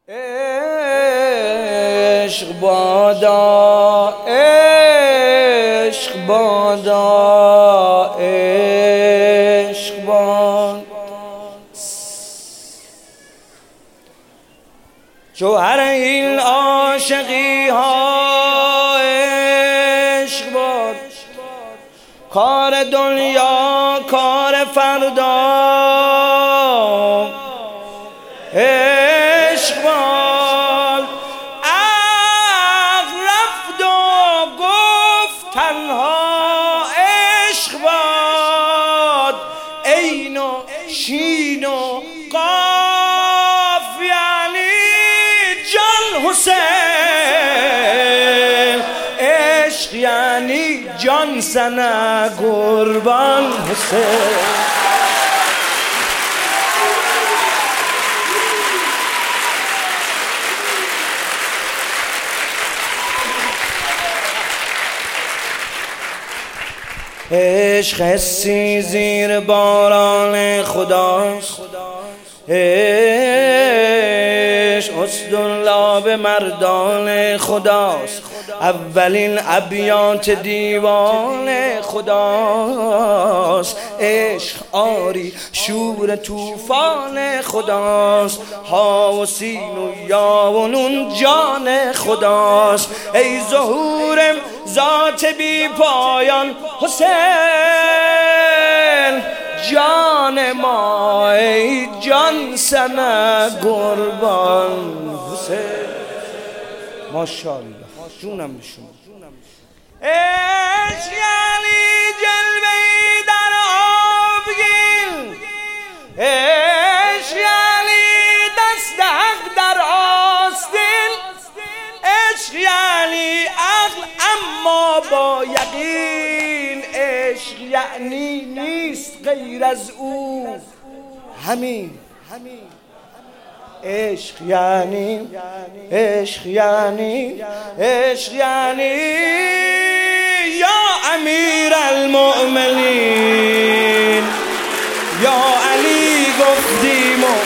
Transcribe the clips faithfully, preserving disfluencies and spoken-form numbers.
عشق بادا، عشق بادا، عشق بادا. جوهر این عاشقی ها عشق باد، کار دنیا کار فردا عشق باد. عقل رفت و گفت تنها عشق باد، عین و شین و قاف یعنی جان حسین. عشق یعنی جان سنه قربان حسین. عشق حسی زیر باران خداست، عشق اسدالله مردان خداست. اولین ابیات دیوان خداست. عشق آری شور طوفان خداست. ها و سین و یا و نون جان خداست. ای ظهور ذات بی پایان حسین، جان ما ای جان سنه قربان حسین. ماشاءالله جونم بشون. عشق یعنی جلوه‌ای در آبگین، عشق یعنی دست حق در آستین، عشق یعنی عقل اما با یقین، عشق یعنی نیست غیر از او همین. عشق یعنی عشق یعنی عشق یعنی یا امیر المؤمنین یا علی گفتیم و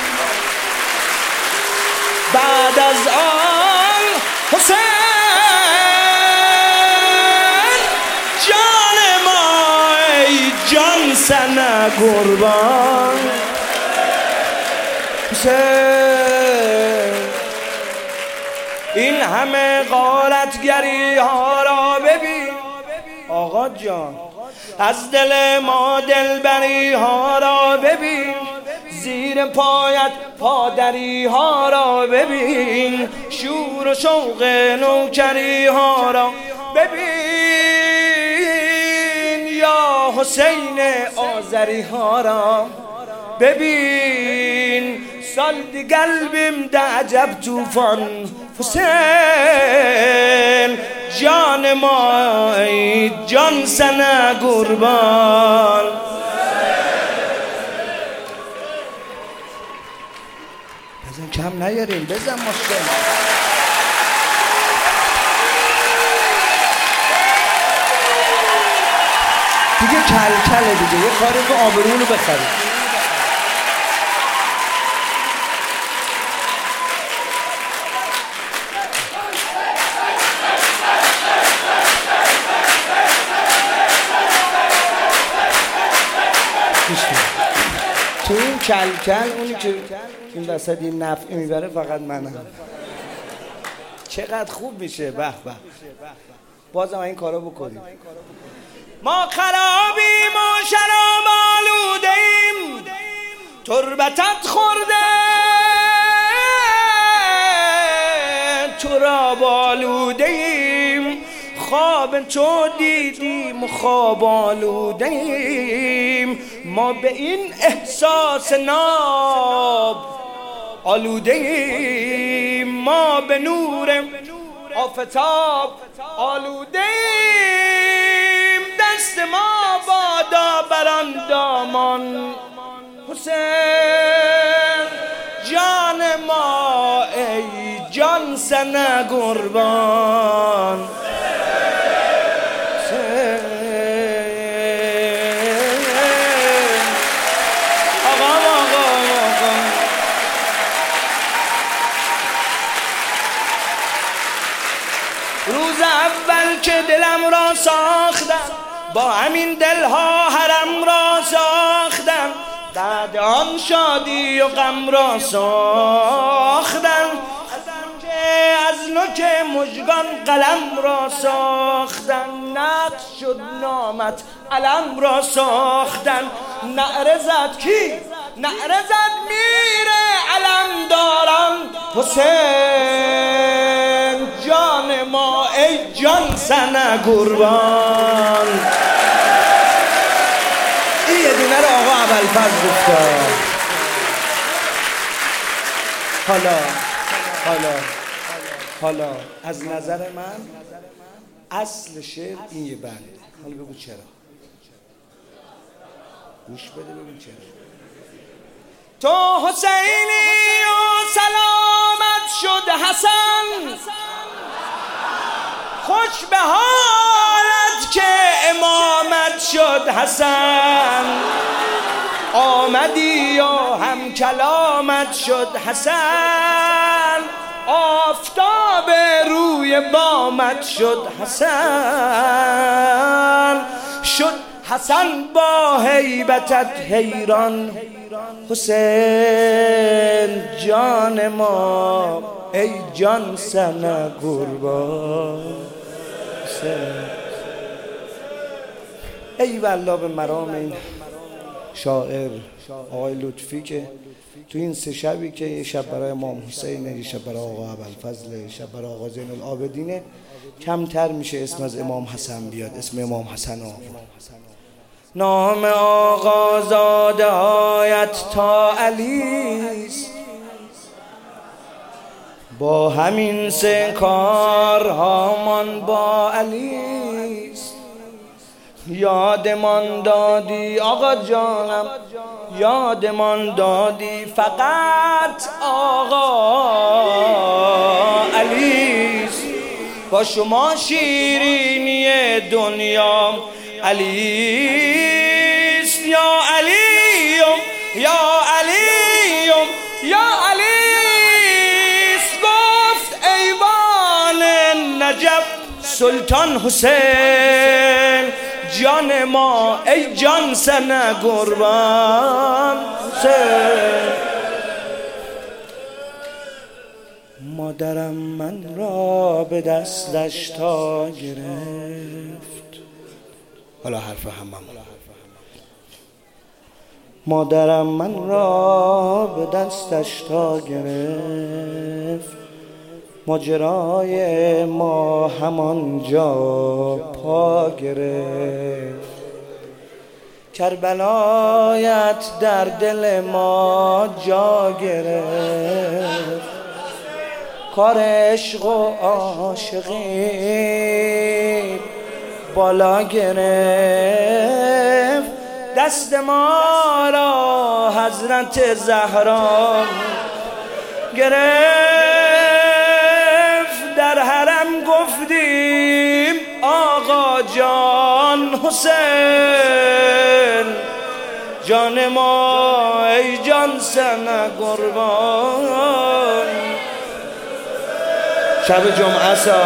بعد از آن حسین. جان ما ای جان سنه قربان حسین. این همه غارتگری ها را ببین آقا جان، از دل ما دلبری ها را ببین، زیر پایت پادری ها را ببین، شور و شوق نوکری ها را ببین، یا حسین آذری ها را ببین. سال دی قلبم ده عجب توفان حسین. جان ما ای جان سنه قربان. بزن کم نیاریم، بزن ماشین. دیگه کل کله دیگه، یه کاری که آبرونو بخرید. تو این کل کل اونی که این وسط این نفعی میبره فقط منم. چقدر خوب میشه. به به. بازم این کارا بکنیم. ما خرابیم و شراب آلوده‌ایم، تربتت خورده تراب آلوده‌ایم، خواب تو دیدیم و خواب آلوده‌ایم. ما به این احساس ناب آلوده‌ایم، ما به نور آفتاب آلوده‌ایم. دست ما بادا بران دامان حسین. جان ما ای جان سنه قربان حسین. آقا آقا آقا روز اول که دلم را ساختم با همین دلها حرم را ساختم، بعد آن شادی و غم را ساختم، از نوک مژگان قلم را ساختن، نقش شد نامت علم را ساختن. نعره زد کی؟ نعره زد میره علم دارم حسین جان ما ای جان سنه قربان. این یه دونه رو آقا ابوالفضل گفته. حالا حالا حالا از نظر من اصل شعر این یه بند. حالا بگو چرا، گوش بده ببین چرا. تو حسینی و سلامت شد حسن، خوش به حالت که امامت شد حسن، آمدی و هم کلامت شد حسن، آفتاب روی بامت شد حسن، شد حسن با هیبتت حیران، حسین جان ما ای جان سنه قربان. ای والله به مرام این شاعر آقای لطفی که تو این سه شبی که یه شب برای امام حسین، یه شب برای آقا ابوالفضل، یه شب برای آقا زین العابدینه، کمتر میشه اسم از امام حسن بیاد، اسم امام حسن آقا. نام آقا زاده هایت تا علیست، با همین سه کارهامان با علیست. یادمان دادی آقا جانم، یادمان دادی فقط آقا علیست، با شما شیرینی دنیا علیست. یا علیم یا علیم یا علیست، گفت ایوان نجف سلطان حسین جان ما ای جان سنه قربان حسین. مادرم من را به دستش تا گرفت، حالا حرف همم. مادرم من را به دستش تا گرفت، ماجرای ما همانجا پا گرفت. کربلایت در دل ما جا گرفت، کار عشق و عاشقی بالا گرفت. دست ما را حضرت زهرا گرفت، در حرم گفتیم آقا جان حسین جان ما ای جان سنه قربان. شب جمعه سا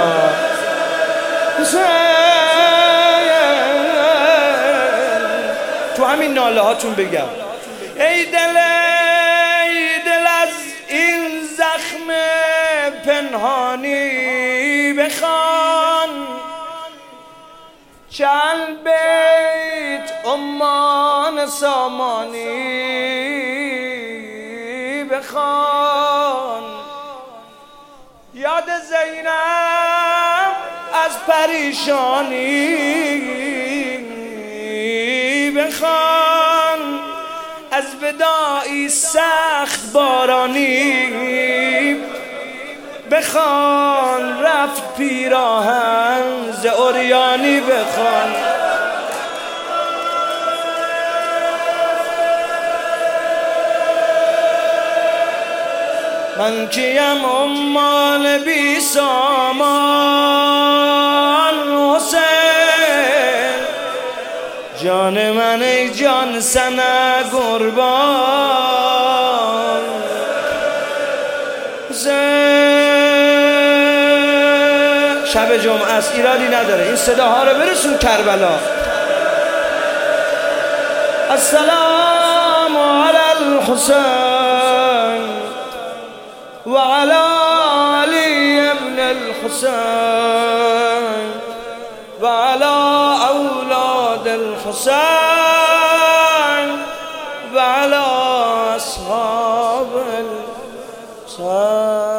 حسین تو همین ناله هاتون بگم ای دل ای دل از این زخم پنهانی بخوان، چند بیت عمان سامانی بخوان. یاد زینب از پریشانی بخوان، از وداعی سخت بارانی بخوان، رفت پیراهن ز عریانی بخوان. من کیم عمان بی سامان حسین جان من ای جان سنه قربان. شب جمعه است، ایرادی نداره. این صداها رو برسون کربلا. السلام علی الحسین و علی علی ابن الحسین و علی اولاد الحسین و علی اصحاب الحسین.